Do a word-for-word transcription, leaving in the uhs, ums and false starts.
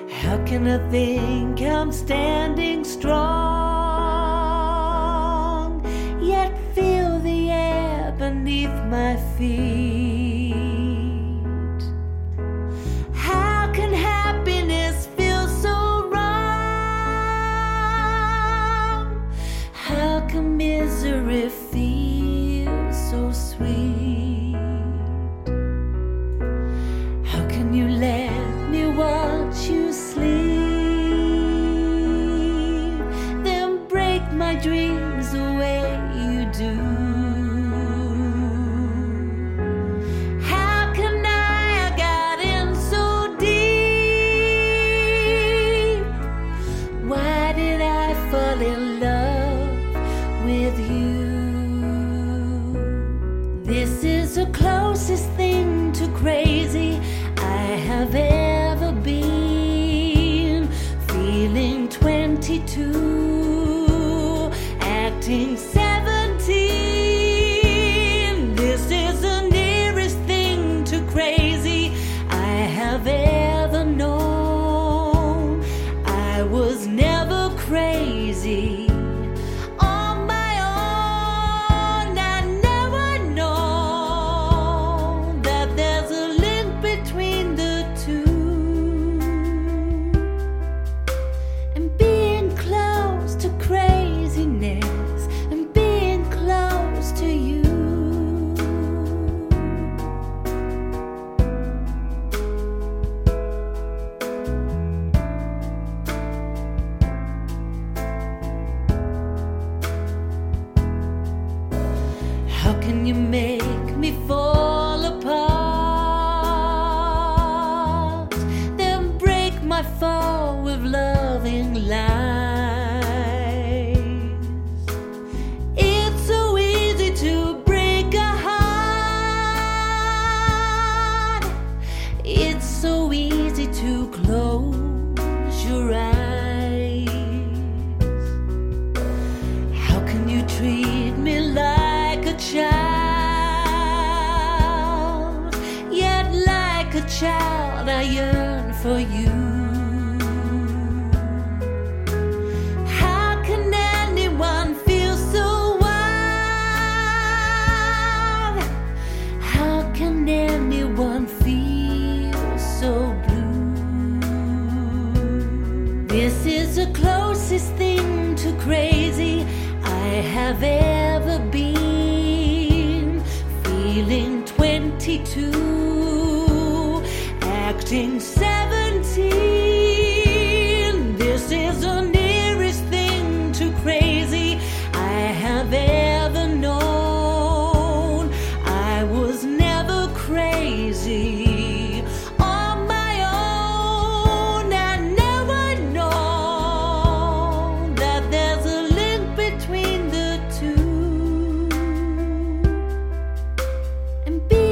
How can I think I'm standing strong, yet feel the air beneath my feet? How can happiness feel so wrong? How can misery feel so sweet? How can you let me watch you sleep, then break my dreams the way you do? How can I got in so deep? Why did I fall in love with you? This is the closest thing to crazy I have ever been. Feeling twenty-two, acting seventeen. This is the nearest thing to crazy I have ever known. I was never crazy. How can you make me fall apart, then break my fall with loving lies? It's so easy to break a heart. It's so easy to close your eyes. How can you treat me like a child, yet like a child I yearn for you? How can anyone feel so wild? How can anyone feel so blue? This is the closest thing to crazy I have ever been. Feeling twenty-two, acting seventeen. This is the nearest thing to crazy I have ever known. I was never crazy. On my own, I never know that there's a link between the two. And be